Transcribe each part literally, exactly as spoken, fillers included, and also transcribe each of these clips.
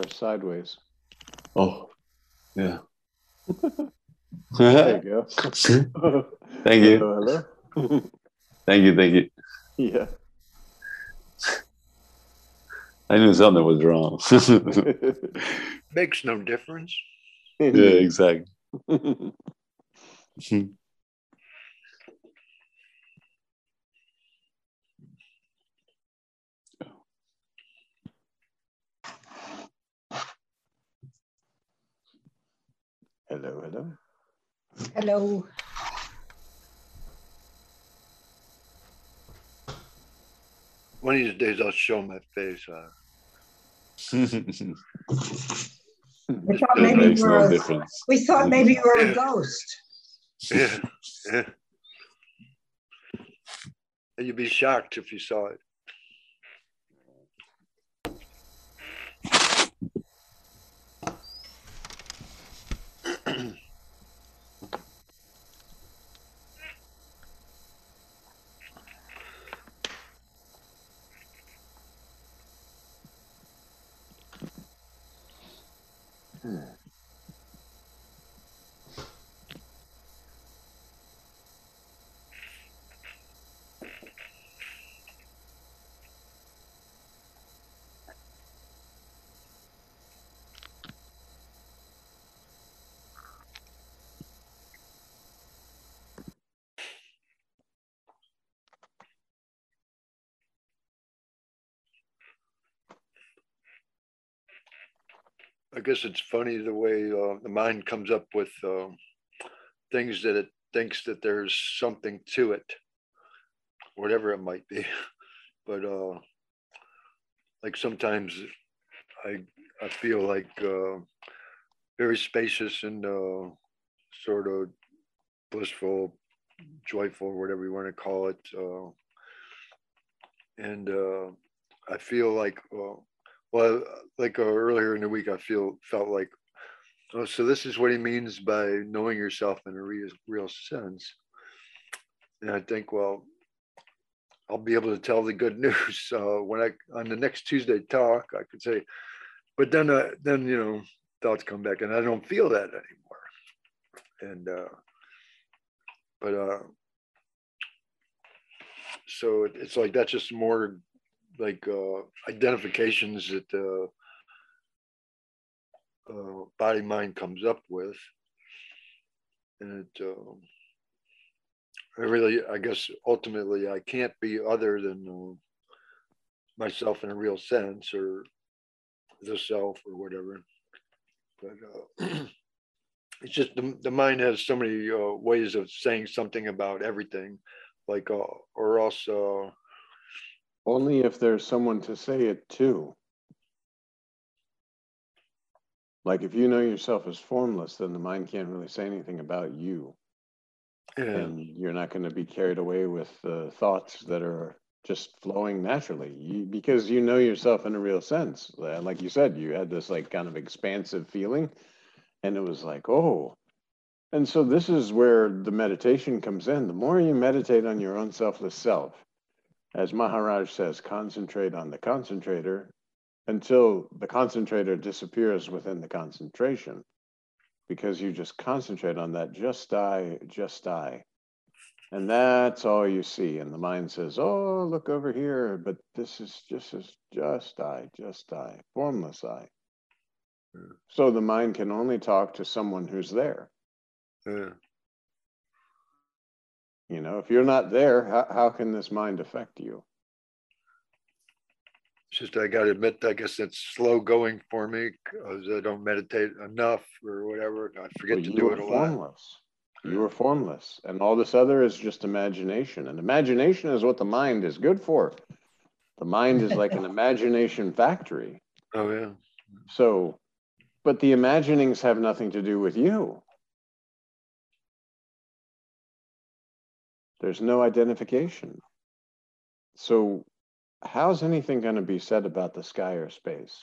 or sideways. Oh, yeah. There you go. Thank you. Hello, hello. Thank you, thank you. Yeah. I knew something was wrong. Makes no difference. Yeah, exactly. Hello, hello. Hello. One of these days I'll show my face. Uh, We thought It maybe makes you no were a, difference. we thought maybe you were a ghost. yeah, yeah. And you'd be shocked if you saw it. I guess it's funny the way uh, the mind comes up with uh, things that it thinks that there's something to it, whatever it might be. But uh, like sometimes I I feel like uh, very spacious and uh, sort of blissful, joyful, whatever you want to call it. Uh, and uh, I feel like, uh, well, like uh, earlier in the week, I feel felt like, oh, so this is what he means by knowing yourself in a real, real sense. And I think, well, I'll be able to tell the good news uh, when I on the next Tuesday talk. I could say, but then, uh, then you know, thoughts come back, and I don't feel that anymore. And uh, but uh, so it, it's like that's just more like uh, identifications that the uh, body mind comes up with, and it, uh, I really, I guess, ultimately, I can't be other than uh, myself in a real sense, or the self, or whatever. But uh, it's just the, the mind has so many uh, ways of saying something about everything, like, uh, or else. Uh, Only if there's someone to say it to. Like if you know yourself as formless, then the mind can't really say anything about you. yeah. And you're not going to be carried away with uh, thoughts that are just flowing naturally you, because you know yourself in a real sense. Uh, like you said, you had this like kind of expansive feeling, and it was like, oh. And so this is where the meditation comes in. The more you meditate on your own selfless self, as Maharaj says, concentrate on the concentrator until the concentrator disappears within the concentration, because you just concentrate on that, just I, just I. And that's all you see. And the mind says, oh, look over here, but this is just as just I, just I, formless I. Yeah. So the mind can only talk to someone who's there. Yeah. You know, if you're not there, how, how can this mind affect you? It's just I got to admit, I guess it's slow going for me because I don't meditate enough or whatever. I forget Well, to you do are it a lot. formless. You are formless. And all this other is just imagination. And imagination is what the mind is good for. The mind is like an imagination factory. Oh, yeah. So, but the imaginings have nothing to do with you. There's no identification. So how's anything going to be said about the sky or space?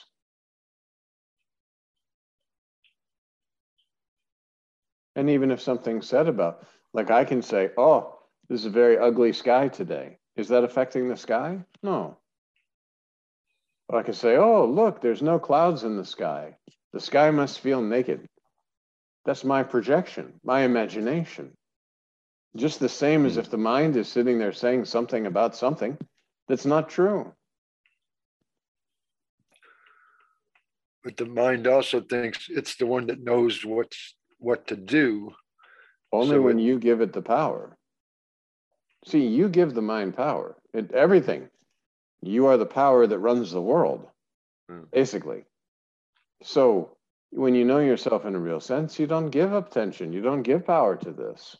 And even if something's said about, like I can say, oh, this is a very ugly sky today. Is that affecting the sky? No. I can say, oh, look, there's no clouds in the sky. The sky must feel naked. That's my projection, my imagination. Just the same as if the mind is sitting there saying something about something that's not true. But the mind also thinks it's the one that knows what's what to do. Only So when it- you give it the power. See, you give the mind power. It, everything. You are the power that runs the world, Hmm. basically. So when you know yourself in a real sense, you don't give up tension. You don't give power to this.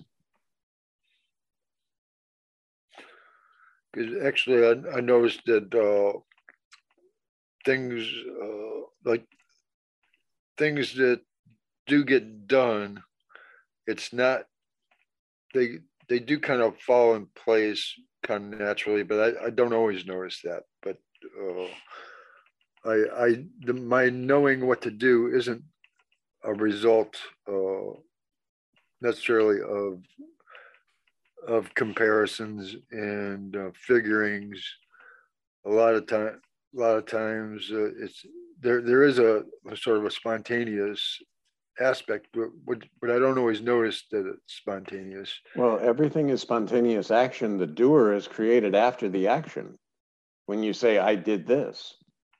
Because actually, I, I noticed that uh, things uh, like things that do get done, it's not they they do kind of fall in place kind of naturally, but I, I don't always notice that. But uh, I I the, my knowing what to do isn't a result uh, necessarily of of comparisons and uh, figurings. A lot of time, a lot of times, uh, it's there. There is a, a sort of a spontaneous aspect, but, but but I don't always notice that it's spontaneous. Well, everything is spontaneous action. The doer is created after the action. When you say, I did this.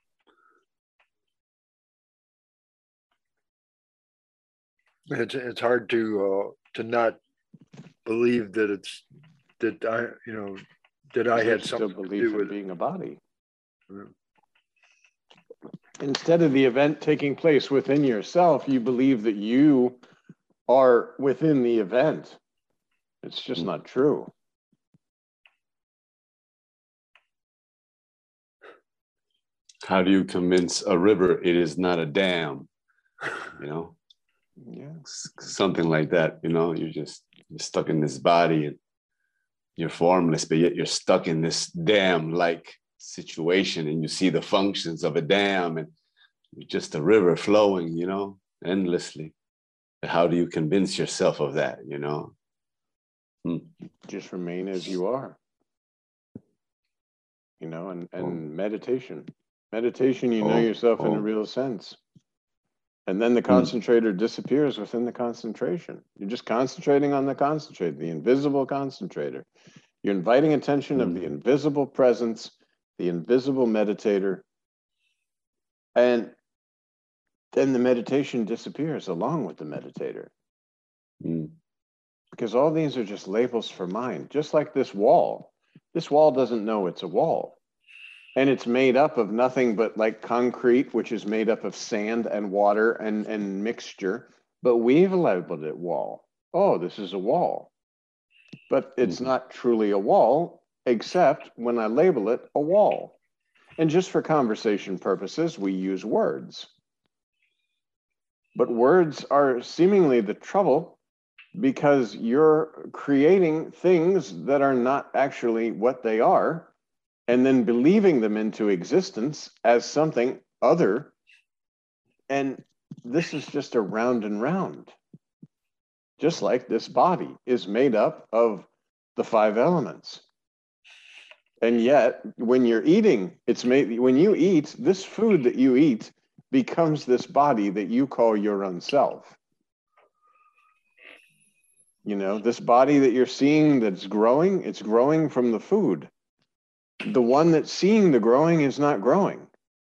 It's it's hard to uh, to not believe that it's that I you know that I had There's still something to belief do in with it. being a body. Yeah. Instead of the event taking place within yourself, you believe that you are within the event. It's just not true. How do you convince a river it is not a dam? You know, Yeah. S- something like that. You know, you're just you're stuck in this body and you're formless, but yet you're stuck in this dam-like situation, and you see the functions of a dam, and you're just a river flowing, you know, endlessly. But how do you convince yourself of that? You know. Hmm. Just remain as you are. You know, and, and Oh. meditation. Meditation, you know Oh, yourself in a oh. real sense. And then the Hmm. concentrator disappears within the concentration. You're just concentrating on the concentrator, the invisible concentrator. You're inviting attention of the Hmm. invisible presence, the invisible meditator. And then the meditation disappears along with the meditator. Hmm. Because all these are just labels for mind, just like this wall. This wall doesn't know it's a wall. And it's made up of nothing but like concrete, which is made up of sand and water and, and mixture. But we've labeled it wall. Oh, this is a wall. But it's Hmm. not truly a wall, except when I label it a wall. And just for conversation purposes, we use words. But words are seemingly the trouble because you're creating things that are not actually what they are, and then believing them into existence as something other. And this is just a round and round. Just like this body is made up of the five elements. And yet, when you're eating, it's made, when you eat, this food that you eat becomes this body that you call your own self. You know, this body that you're seeing that's growing, it's growing from the food. The one that's seeing the growing is not growing.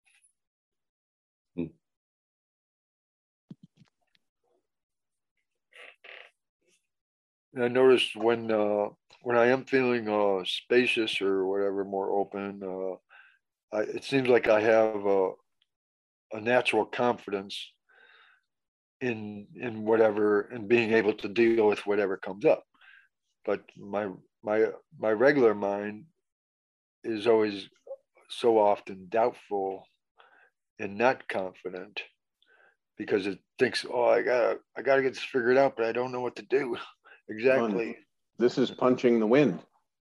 And I noticed when uh, when I am feeling uh, spacious or whatever, more open, uh, I, it seems like I have a, a natural confidence in in whatever and being able to deal with whatever comes up. But my my my regular mind is always so often doubtful and not confident because it thinks, oh, I gotta I gotta get this figured out, but I don't know what to do exactly. This is punching the wind.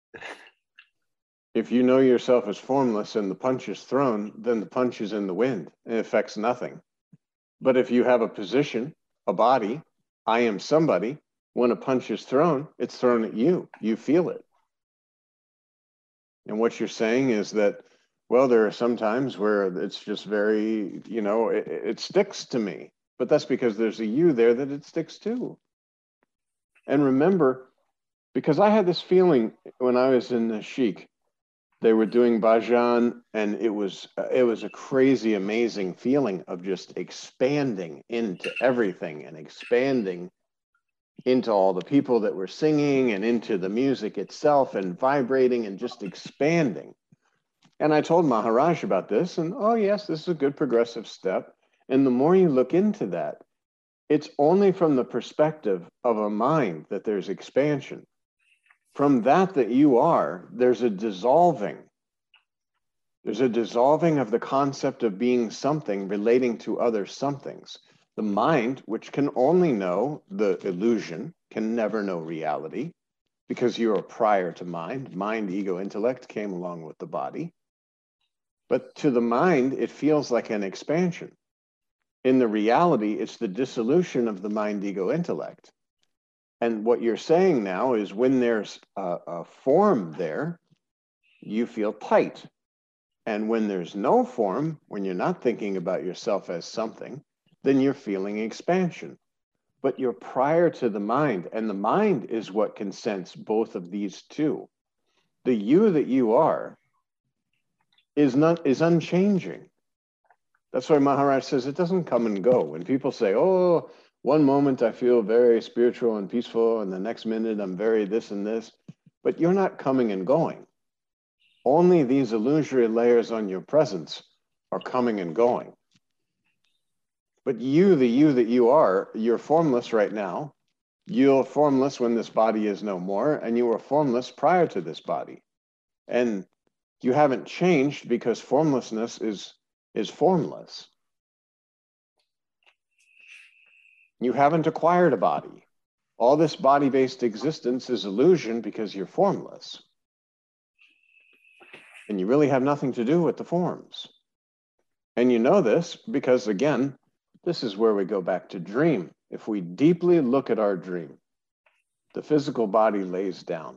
If you know yourself as formless and the punch is thrown, then the punch is in the wind. It affects nothing. But if you have a position, a body, I am somebody, when a punch is thrown, it's thrown at you. You feel it. And what you're saying is that Well, there are some times where it's just very, you know, it, it sticks to me, but that's because there's a you there that it sticks to. And remember, because I had this feeling when I was in the Sheik, they were doing bhajan, and it was it was a crazy, amazing feeling of just expanding into everything and expanding into all the people that were singing and into the music itself and vibrating and just expanding. And I told Maharaj about this, and oh yes, this is a good progressive step. And the more you look into that, it's only from the perspective of a mind that there's expansion. From that that you are, there's a dissolving. There's a dissolving of the concept of being something relating to other somethings. The mind, which can only know the illusion, can never know reality, because you are prior to mind. Mind, ego, intellect came along with the body. But to the mind, it feels like an expansion. In the reality, it's the dissolution of the mind, ego, intellect. And what you're saying now is when there's a, a form there, you feel tight. And when there's no form, when you're not thinking about yourself as something, then you're feeling expansion. But you're prior to the mind, and the mind is what can sense both of these two. The you that you are is not is unchanging. That's why Maharaj says it doesn't come and go. When people say, oh, one moment I feel very spiritual and peaceful, and the next minute I'm very this and this, but you're not coming and going. Only these illusory layers on your presence are coming and going. But you, the you that you are, you're formless right now. You're formless when this body is no more, and you were formless prior to this body. And you haven't changed because formlessness is, is formless. You haven't acquired a body. All this body-based existence is illusion because you're formless. And you really have nothing to do with the forms. And you know this because, again, this is where we go back to dream. If we deeply look at our dream, the physical body lays down.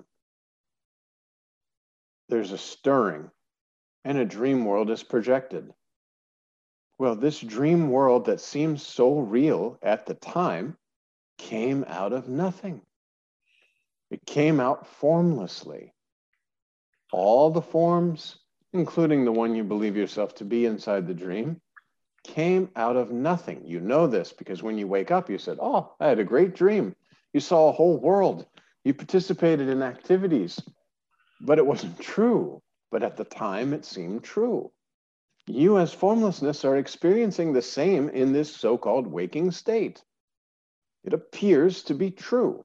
There's a stirring, and a dream world is projected. Well, this dream world that seems so real at the time came out of nothing. It came out formlessly. All the forms, including the one you believe yourself to be inside the dream, came out of nothing. You know this because when you wake up, you said, oh, I had a great dream. You saw a whole world. You participated in activities, but it wasn't true. But at the time, it seemed true. You as formlessness are experiencing the same in this so-called waking state. It appears to be true.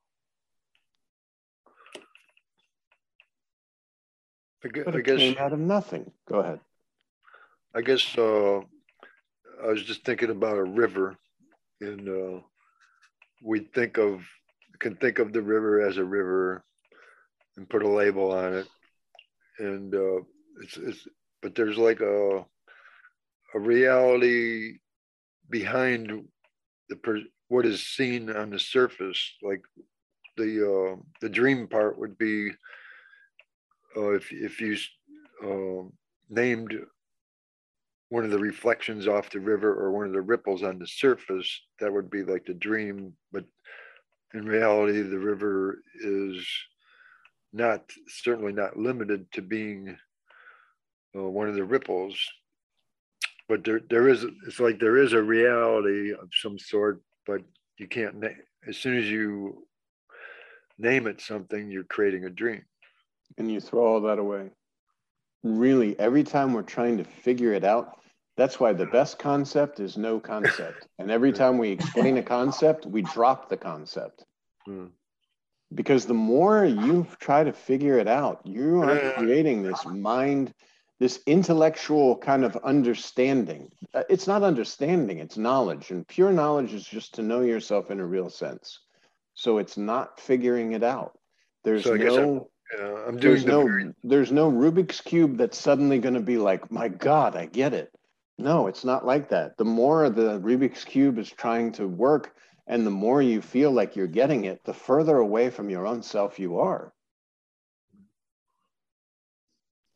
I guess, But I it guess, came out of nothing. Go ahead. I guess uh, I was just thinking about a river, and uh, we think of, can think of the river as a river and put a label on it. And uh, it's, it's, but there's like a, a reality behind the per, what is seen on the surface. Like the uh, the dream part would be uh, if if you uh, named one of the reflections off the river or one of the ripples on the surface, that would be like the dream. But in reality, the river is not, certainly not limited to being uh, one of the ripples. But there, there is, it's like there is a reality of some sort, but you can't name, as soon as you name it something, you're creating a dream. And you throw all that away. Really, every time we're trying to figure it out, that's why the best concept is no concept. And every time we explain a concept, we drop the concept. Hmm. Because the more you try to figure it out, you are creating this mind, this intellectual kind of understanding. It's not understanding, it's knowledge. And pure knowledge is just to know yourself in a real sense. So it's not figuring it out. There's So I guess no, I'm, uh, I'm doing there's the no, very, there's no Rubik's Cube that's suddenly going to be like, my God, I get it. No, it's not like that. The more the Rubik's Cube is trying to work, and the more you feel like you're getting it, the further away from your own self you are.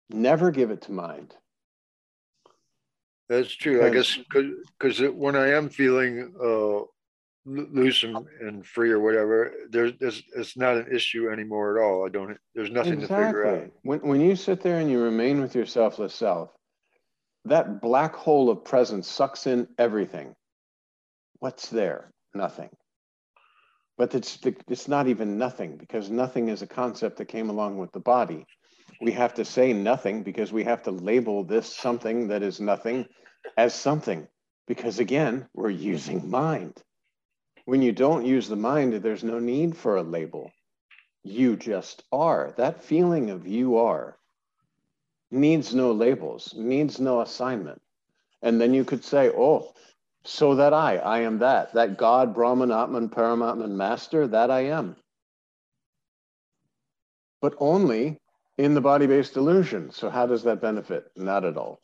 Never give it to mind. That's true. I guess because because when I am feeling uh, loose and, and free or whatever, there's, there's it's not an issue anymore at all. I don't. There's nothing Exactly. to figure out. When when you sit there and you remain with your selfless self, that black hole of presence sucks in everything. What's there? Nothing. But it's it's not even nothing, because nothing is a concept that came along with the body. We have to say nothing because we have to label this something that is nothing as something, because again, we're using mind. When you don't use the mind, there's no need for a label. You just are. That feeling of you are needs no labels, needs no assignment. And then you could say, oh, so that I, I am that, that God, Brahman, Atman, Paramatman, Master, that I am. But only in the body-based illusion. So how does that benefit? Not at all.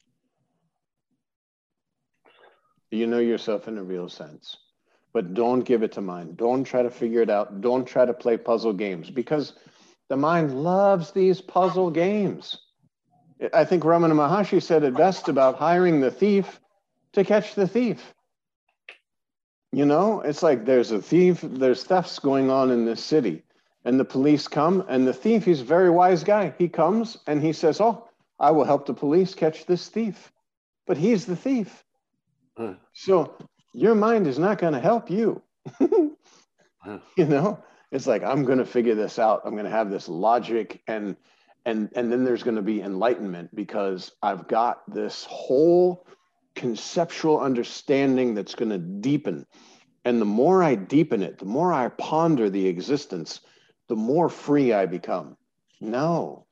You know yourself in a real sense, but don't give it to mind. Don't try to figure it out. Don't try to play puzzle games, because the mind loves these puzzle games. I think Ramana Maharshi said it best about hiring the thief to catch the thief. You know, it's like there's a thief, there's thefts going on in this city, and the police come, and the thief, he's a very wise guy. He comes and he says, oh, I will help the police catch this thief. But he's the thief. Huh. So your mind is not going to help you. Huh. You know, it's like, I'm going to figure this out. I'm going to have this logic, and and and then there's going to be enlightenment, because I've got this whole conceptual understanding that's going to deepen. And the more I deepen it, the more I ponder the existence, the more free I become. No.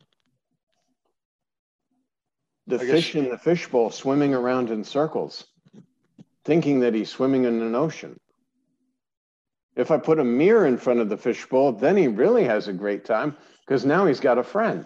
The fish in the fishbowl swimming around in circles, thinking that he's swimming in an ocean. If I put a mirror in front of the fishbowl, then he really has a great time, because now he's got a friend.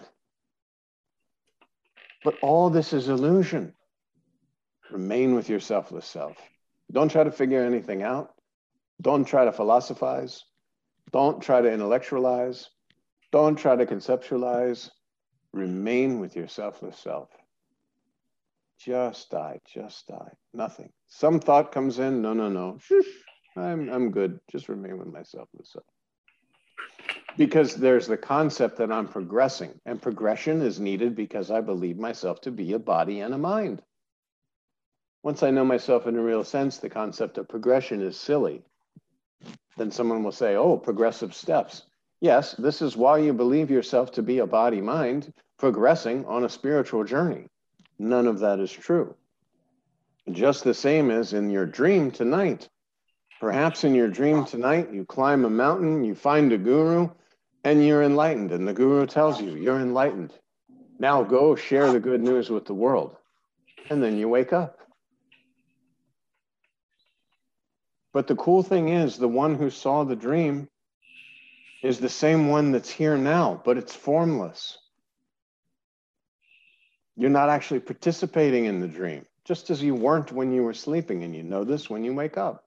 But all this is illusion. Remain with your selfless self. Don't try to figure anything out. Don't try to philosophize. Don't try to intellectualize. Don't try to conceptualize. Remain with your selfless self. Just die, just die, nothing. Some thought comes in, no, no, no, I'm, I'm good, just remain with my selfless self. Because there's the concept that I'm progressing, and progression is needed because I believe myself to be a body and a mind. Once I know myself in a real sense, the concept of progression is silly. Then someone will say, oh, progressive steps. Yes, this is why you believe yourself to be a body mind progressing on a spiritual journey. None of that is true. Just the same as in your dream tonight. Perhaps in your dream tonight, you climb a mountain, you find a guru, and you're enlightened. And the guru tells you, you're enlightened. Now go share the good news with the world. And then you wake up. But the cool thing is, the one who saw the dream is the same one that's here now, but it's formless. You're not actually participating in the dream, just as you weren't when you were sleeping, and you know this when you wake up.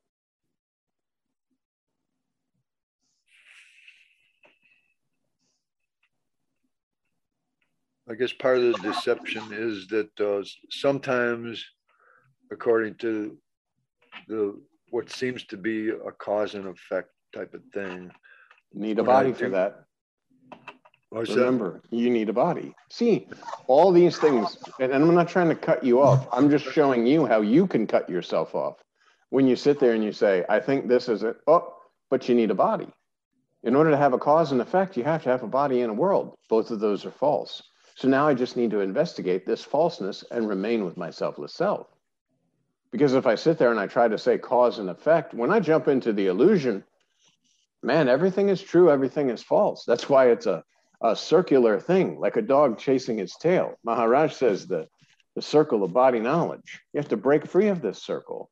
I guess part of the deception is that uh, sometimes, according to the what seems to be a cause and effect type of thing, need a body for that. What's Remember, that? you need a body. See, all these things, and I'm not trying to cut you off. I'm just showing you how you can cut yourself off. When you sit there and you say, I think this is it, oh, but you need a body. In order to have a cause and effect, you have to have a body and a world. Both of those are false. So now I just need to investigate this falseness and remain with my selfless self. Because if I sit there and I try to say cause and effect, when I jump into the illusion, man, everything is true, everything is false. That's why it's a, a circular thing, like a dog chasing its tail. Maharaj says the, the circle of body knowledge. You have to break free of this circle.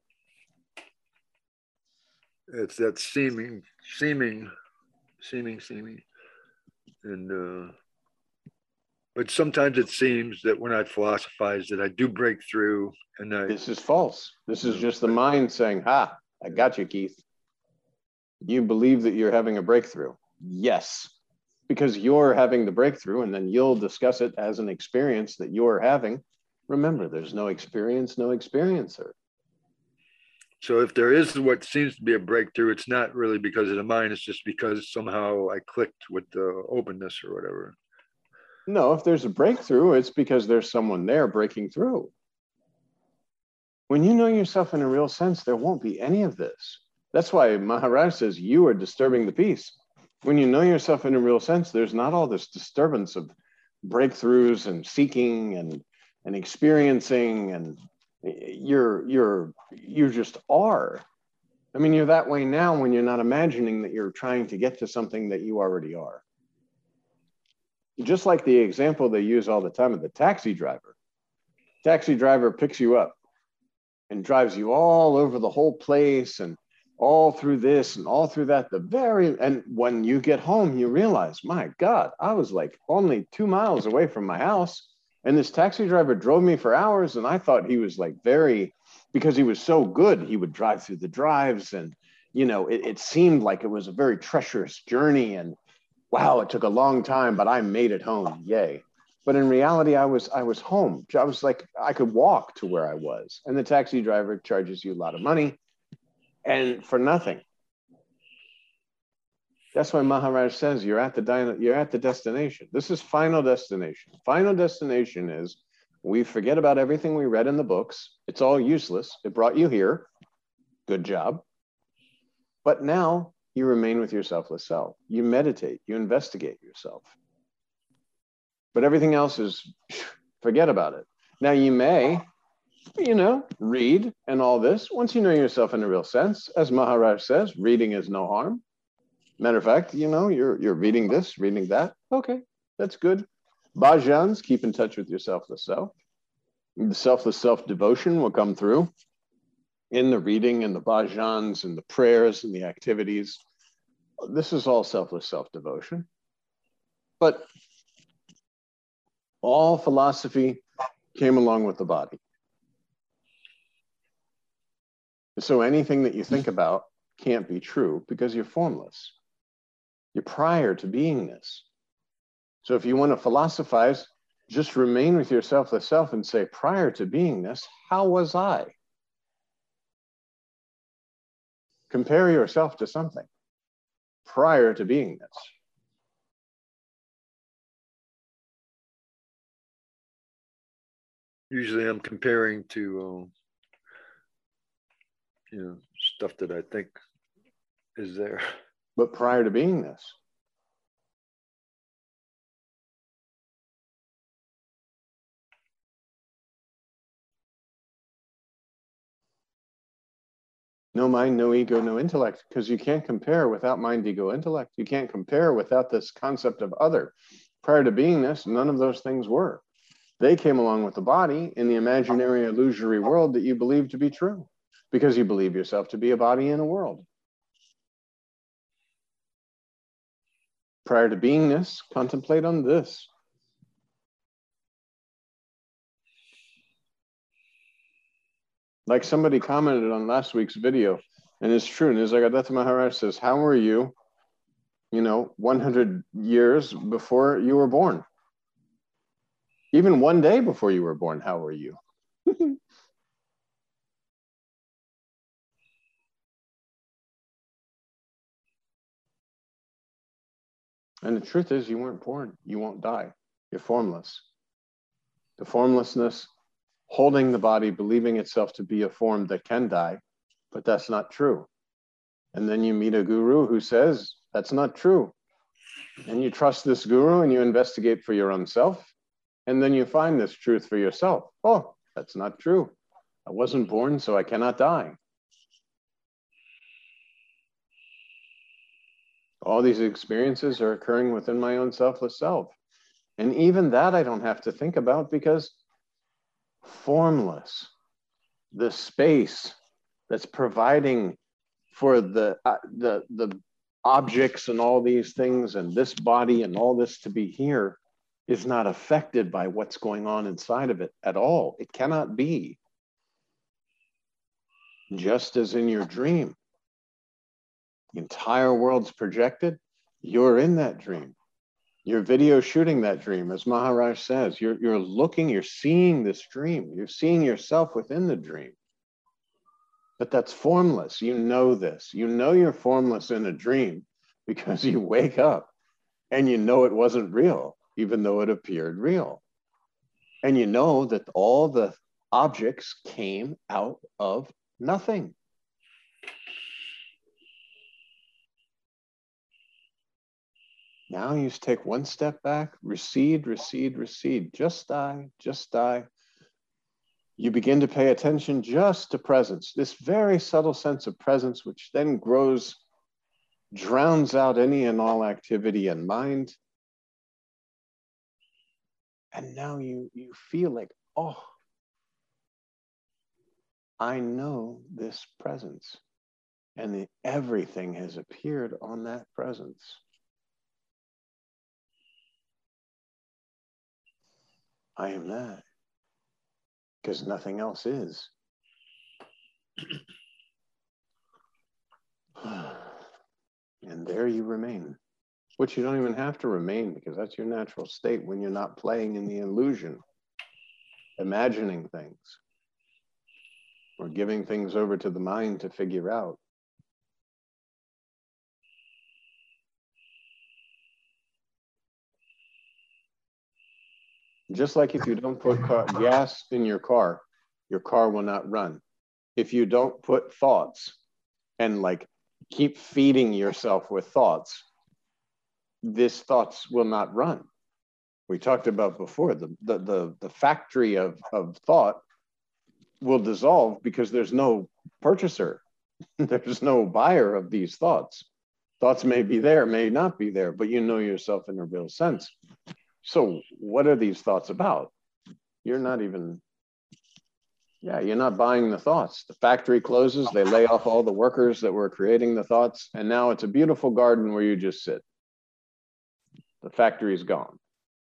It's that seeming, seeming, seeming, seeming. And, uh, but sometimes it seems that when I philosophize that I do break through, and I. This is false. This is just the mind saying, ha, I got you, Keith. You believe that you're having a breakthrough. Yes, because you're having the breakthrough, and then you'll discuss it as an experience that you're having. Remember, there's no experience, no experiencer. So if there is what seems to be a breakthrough, it's not really because of the mind. It's just because somehow I clicked with the openness or whatever. No, if there's a breakthrough, it's because there's someone there breaking through. When you know yourself in a real sense, there won't be any of this. That's why Maharaj says you are disturbing the peace. When you know yourself in a real sense, there's not all this disturbance of breakthroughs and seeking and, and experiencing, and you're, you're, you just are. I mean, you're that way now when you're not imagining that you're trying to get to something that you already are. Just like the example they use all the time of the taxi driver. Taxi driver picks you up and drives you all over the whole place and all through this and all through that. The very, and when you get home, you realize, my God, I was like only two miles away from my house. And this taxi driver drove me for hours. And I thought he was like very, because he was so good, he would drive through the drives. And, you know, it, it seemed like it was a very treacherous journey. And wow, it took a long time, but I made it home. Yay. But in reality, I was I was home. I was like, I could walk to where I was. And the taxi driver charges you a lot of money and for nothing. That's why Maharaj says you're at the you're at the destination. This is final destination. Final destination is we forget about everything we read in the books. It's all useless. It brought you here. Good job. But now you remain with your selfless self. You meditate, you investigate yourself. But everything else is, forget about it. Now you may, you know, read and all this. Once you know yourself in a real sense, as Maharaj says, reading is no harm. Matter of fact, you know, you're, you're reading this, reading that. Okay, that's good. Bhajans, keep in touch with your selfless self. The selfless self-devotion will come through in the reading and the bhajans and the prayers and the activities. This is all selfless self-devotion. But all philosophy came along with the body. So anything that you think about can't be true because you're formless. You're prior to beingness. So if you want to philosophize, just remain with your selfless self and say, prior to beingness, how was I? Compare yourself to something prior to beingness. Usually I'm comparing to, um, you know, stuff that I think is there. But prior to beingness. No mind, no ego, no intellect, because you can't compare without mind, ego, intellect. You can't compare without this concept of other. Prior to beingness, none of those things were. They came along with the body in the imaginary illusory world that you believe to be true, because you believe yourself to be a body in a world. Prior to beingness, contemplate on this. Like somebody commented on last week's video, and it's true, Nisargadatta Maharaj says, how were you, you know, one hundred years before you were born? Even one day before you were born, how were you? And the truth is, you weren't born. You won't die. You're formless. The formlessness, holding the body, believing itself to be a form that can die, but that's not true. And then you meet a guru who says, that's not true. And you trust this guru and you investigate for your own self. And then you find this truth for yourself. Oh, that's not true. I wasn't born, so I cannot die. All these experiences are occurring within my own selfless self. And even that I don't have to think about because formless, the space that's providing for the, uh, the, the objects and all these things and this body and all this to be here is not affected by what's going on inside of it at all. It cannot be. Just as in your dream, the entire world's projected, you're in that dream. You're video shooting that dream, as Maharaj says. You're, you're looking, you're seeing this dream. You're seeing yourself within the dream. But that's formless. You know this. You know you're formless in a dream because you wake up and you know it wasn't real, even though it appeared real. And you know that all the objects came out of nothing. Now you just take one step back, recede, recede, recede. Just die, just die. You begin to pay attention just to presence, this very subtle sense of presence, which then grows, drowns out any and all activity and mind. And now you, you feel like, oh, I know this presence. And the, everything has appeared on that presence. I am that. Because nothing else is. And there you remain. Which you don't even have to remain, because that's your natural state when you're not playing in the illusion, imagining things, or giving things over to the mind to figure out. Just like if you don't put car, gas in your car, your car will not run. If you don't put thoughts and like keep feeding yourself with thoughts, these thoughts will not run. We talked about before, the, the, the, the factory of, of thought will dissolve because there's no purchaser. There's no buyer of these thoughts. Thoughts may be there, may not be there, but you know yourself in a real sense. So what are these thoughts about? You're not even, yeah, you're not buying the thoughts. The factory closes, they lay off all the workers that were creating the thoughts, and now it's a beautiful garden where you just sit. The factory's gone.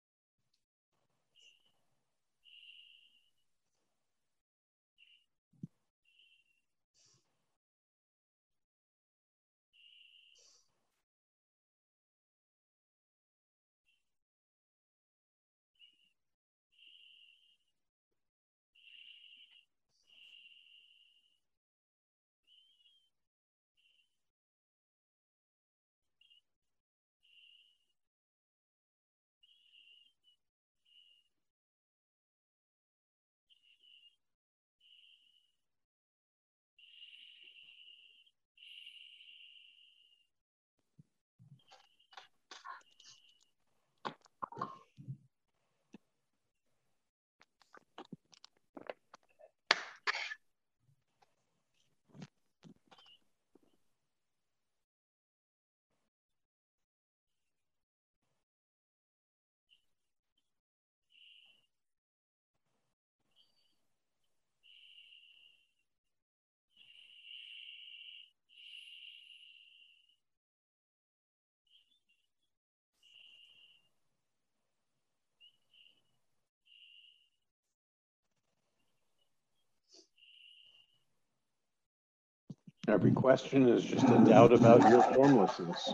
Every question is just a doubt about your formlessness.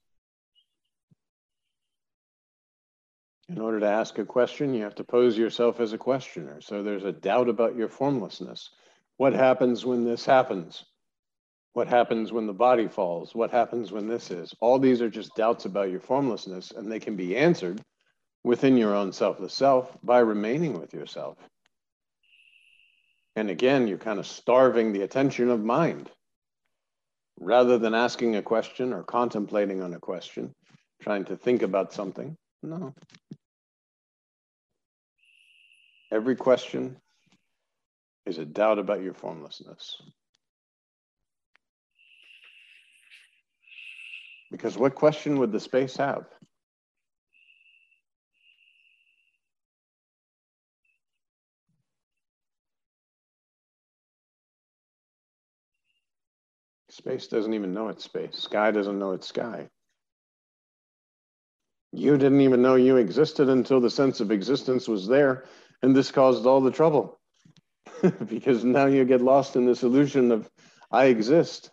In order to ask a question, you have to pose yourself as a questioner. So there's a doubt about your formlessness. What happens when this happens? What happens when the body falls? What happens when this is? All these are just doubts about your formlessness, and they can be answered within your own selfless self by remaining with yourself. And again, you're kind of starving the attention of mind. Rather than asking a question or contemplating on a question, trying to think about something, no. Every question is a doubt about your formlessness. Because what question would the space have? Space doesn't even know it's space. Sky doesn't know it's sky. You didn't even know you existed until the sense of existence was there, and this caused all the trouble. Because now you get lost in this illusion of, I exist.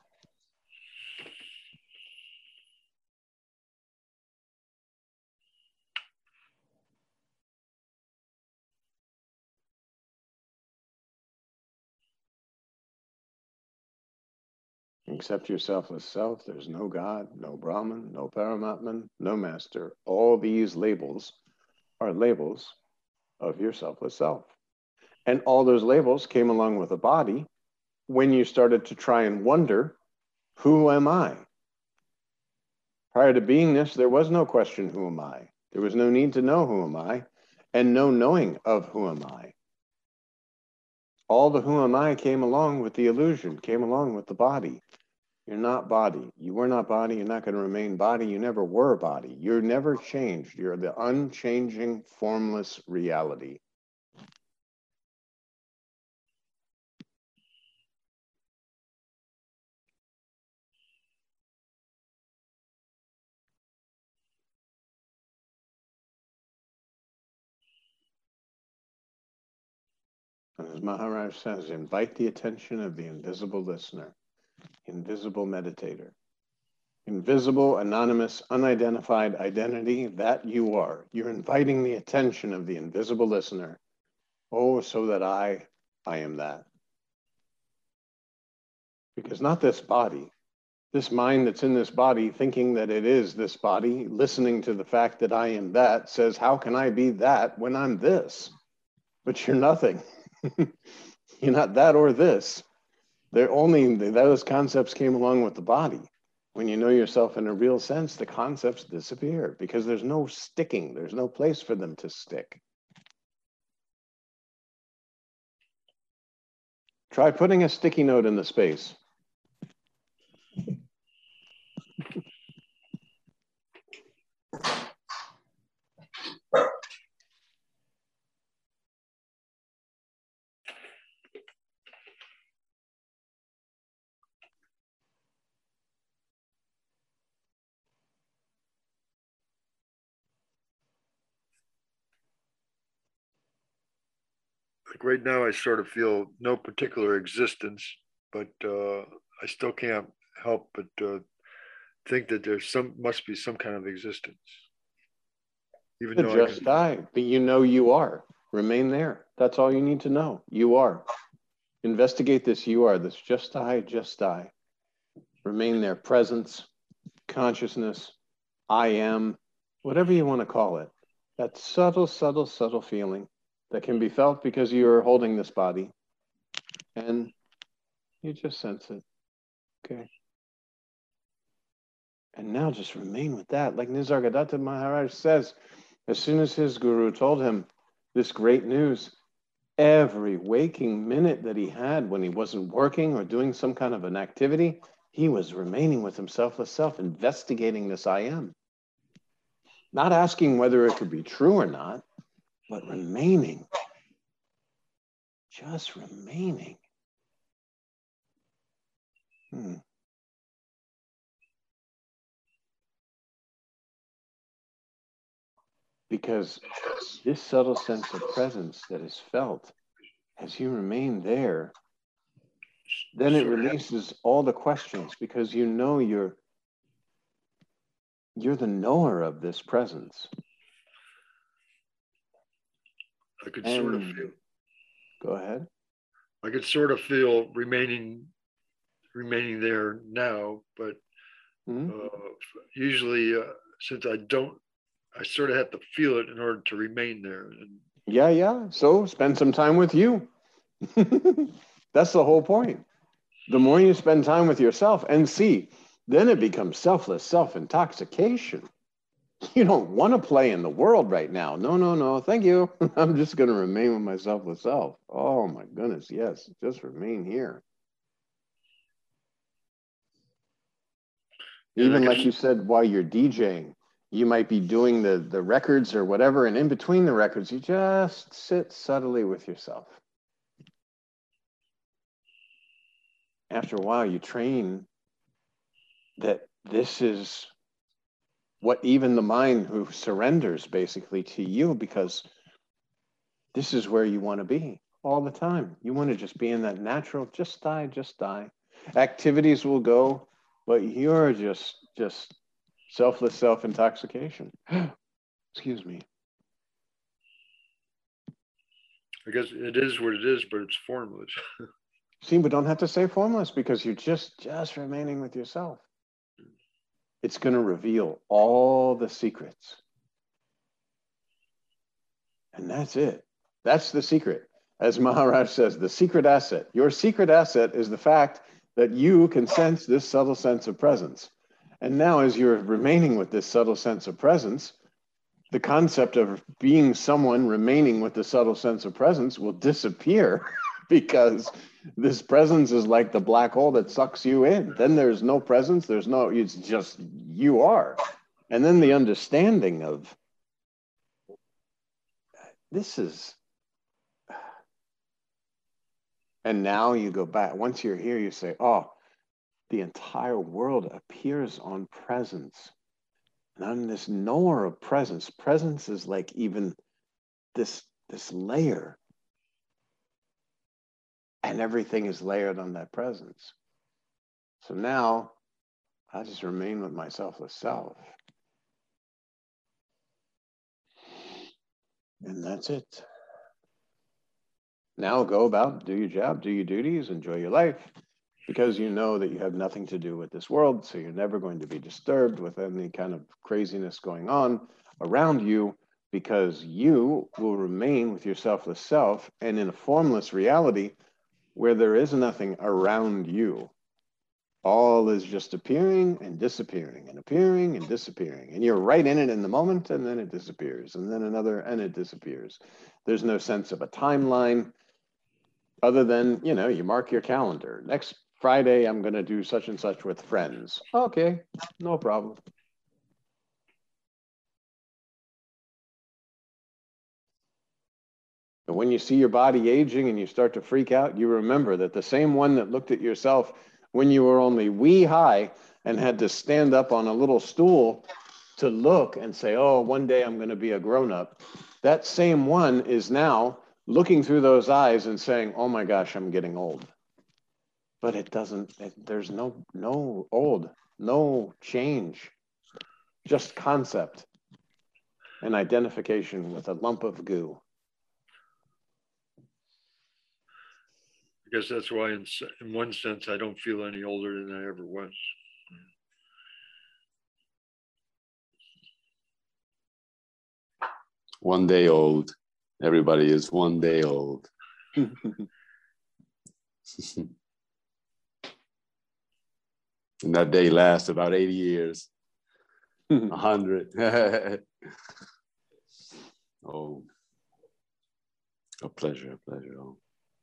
Except your selfless self, there's no God, no Brahman, no Paramatman, no master. All these labels are labels of your selfless self. And all those labels came along with a body when you started to try and wonder, who am I? Prior to beingness, there was no question, who am I? There was no need to know who am I, and no knowing of who am I. All the who am I came along with the illusion, came along with the body. You're not body. You were not body. You're not going to remain body. You never were body. You're never changed. You're the unchanging, formless reality. And as Maharaj says, invite the attention of the invisible listener, invisible meditator, invisible, anonymous, unidentified identity that you are. You're inviting the attention of the invisible listener. Oh, so that I, I am that. Because not this body, this mind that's in this body, thinking that it is this body, listening to the fact that I am that, says, how can I be that when I'm this? But you're nothing. You're not that or this. They're only, those concepts came along with the body. When you know yourself in a real sense, the concepts disappear because there's no sticking. There's no place for them to stick. Try putting a sticky note in the space. Like right now, I sort of feel no particular existence, but uh, I still can't help but uh, think that there's some, must be some kind of existence. Even To though just I can, die, but you know you are. Remain there. That's all you need to know. You are. Investigate this you are. This just die, just die. Remain there. Presence, consciousness, I am, whatever you want to call it. That subtle, subtle, subtle feeling that can be felt because you're holding this body. And you just sense it. Okay. And now just remain with that. Like Nisargadatta Maharaj says, as soon as his guru told him this great news, every waking minute that he had when he wasn't working or doing some kind of an activity, he was remaining with himself, with self, investigating this I am. Not asking whether it could be true or not, but remaining. Just remaining. Hmm. Because this subtle sense of presence that is felt, as you remain there, then it releases all the questions because you know you're you're the knower of this presence. I could And sort of feel. Go ahead. I could sort of feel remaining, remaining there now, but mm-hmm. uh, usually uh, since I don't, I sort of have to feel it in order to remain there. And yeah, yeah. So spend some time with you. That's the whole point. The more you spend time with yourself and see, then it becomes selfless self-intoxication. You don't want to play in the world right now. No, no, no. Thank you. I'm just going to remain with my selfless self. Oh my goodness. Yes. Just remain here. Yeah, even like you said, while you're DJing, you might be doing the, the records or whatever. And in between the records, you just sit subtly with yourself. After a while, you train that this is what even the mind who surrenders basically to you, because this is where you want to be all the time. You want to just be in that natural, just die, just die. Activities will go, but you're just, just selfless self-intoxication. Excuse me. I guess it is what it is, but it's formless. See, we don't have to say formless because you're just, just remaining with yourself. It's going to reveal all the secrets. And that's it. That's the secret. As Maharaj says, the secret asset. Your secret asset is the fact that you can sense this subtle sense of presence. And now as you're remaining with this subtle sense of presence, the concept of being someone remaining with the subtle sense of presence will disappear because this presence is like the black hole that sucks you in. Then there's no presence, there's no, it's just you are. And then the understanding of this is, and now you go back, once you're here, you say, oh, the entire world appears on presence. And I'm this knower of presence. Presence is like even this, this layer. And everything is layered on that presence. So now I just remain with my selfless self. And that's it. Now go about, do your job, do your duties, enjoy your life, because you know that you have nothing to do with this world, so you're never going to be disturbed with any kind of craziness going on around you, because you will remain with your selfless self and in a formless reality where there is nothing around you. All is just appearing and disappearing and appearing and disappearing. And you're right in it in the moment, and then it disappears, and then another, and it disappears. There's no sense of a timeline other than, you know, you mark your calendar. Next Friday, I'm going to do such and such with friends. Okay, no problem. And when you see your body aging and you start to freak out, you remember that the same one that looked at yourself when you were only wee high and had to stand up on a little stool to look and say, oh, one day I'm going to be a grown-up. That same one is now looking through those eyes and saying, oh my gosh, I'm getting old. But it doesn't, it, there's no, no old, no change, just concept and identification with a lump of goo. I guess that's why in, in one sense, I don't feel any older than I ever was. One day old. Everybody is one day old. And that day lasts about eighty years. A hundred. Oh, a pleasure, a pleasure. Oh.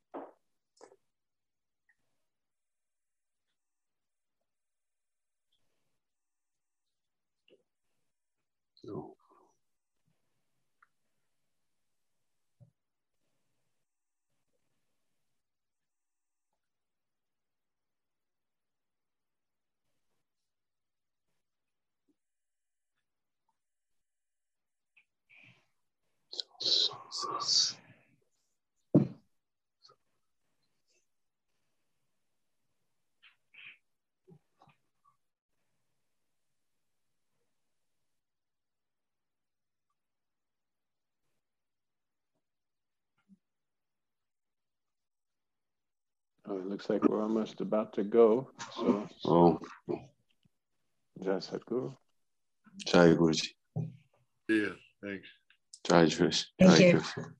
Oh. Jesus. Oh, it looks like we're almost about to go. So, Oh. Jai Sadguru. Jai Guruji. Yeah, thanks. Jai Trish. Thank Jai you. Krishna.